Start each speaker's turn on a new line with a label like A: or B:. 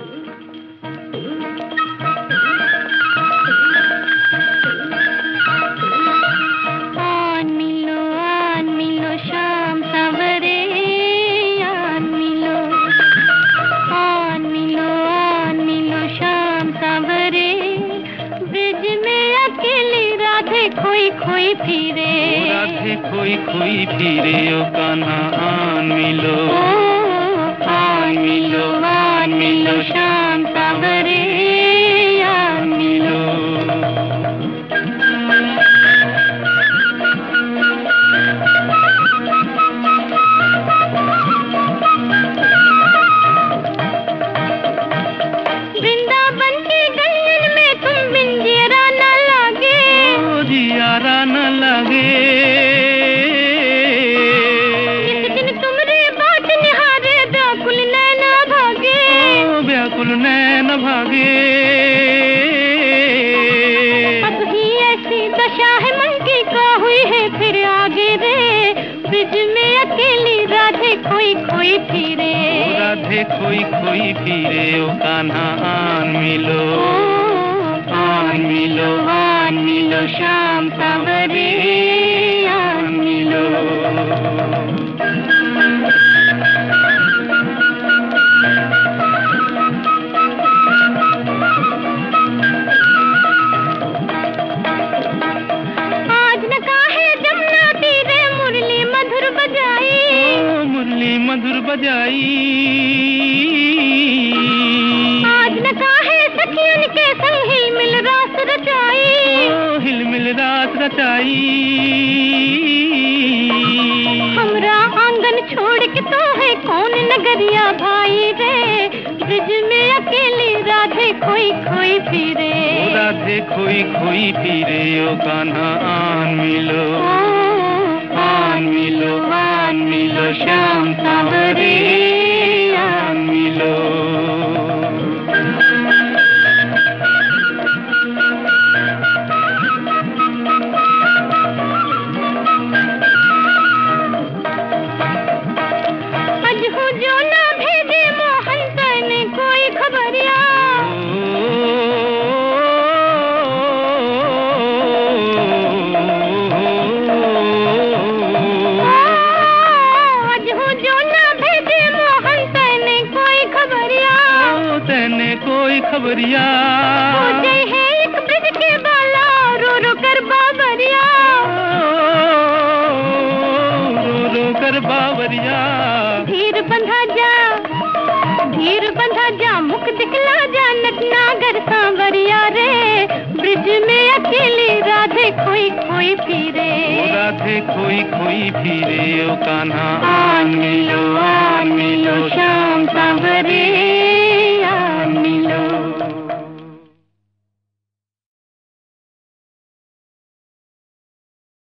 A: आन मिलो शाम सवरे, आन मिलो शाम सवरे, ब्रिज में अकेली राधे खोई खोई फिरे,
B: राधे खोई खोई फिरे ओ कान्हा आन मिलो
A: शाम सवरे, आन मिलो। वृंदावन की गलियन में तुम बिन जियरा न लागे,
B: ओ जियारा न लगे।
A: जिस दिन तुमरे बाट निहारे व्याकुल नैन भागे,
B: ओ व्याकुल नैन भागे।
A: अब ही ऐसी दशा है मन की का हुई है फिर आगे रे, ब्रिज में अकेली राधे खोई खोई फिरे,
B: राधे खोई खोई फिरे ओ कान्हा आन मिलो
A: शाम सवरे, आन मिलो। आज न काहे जमुना तीरे मुरली मधुर बजाई,
B: ओ मुरली मधुर बजाई।
A: आज न काहे सखियन के संग हिल मिल रास रचाई,
B: ओ हिल मिल रात रचाई।
A: हमरा आंगन छोड़ के तो है कौन नगरिया भाई रे, ब्रिज में अकेली राधे खोई खोई फिरे,
B: राधे खोई खोई फिरे ओ कान्हा आन मिलो श्याम सावरे, आन मिलो।
A: अजहू जो ना भेजे मोहन तने कोई खबरिया, अजहू जो ना भेजे मोहन तने कोई खबरिया,
B: तने कोई खबरिया।
A: हो जाए है एक ब्रिज के बाला रो रो कर बाबरिया,
B: रो रो कर बावरिया।
A: धीर बंधा जा मुख दिखला जा नटनागर सांवरिया रे, ब्रिज में अकेली राधे खोई खोई फिरे,
B: राधे खोई खोई फिरे ओ कान्हा आन मिलो
A: शाम सांवरे।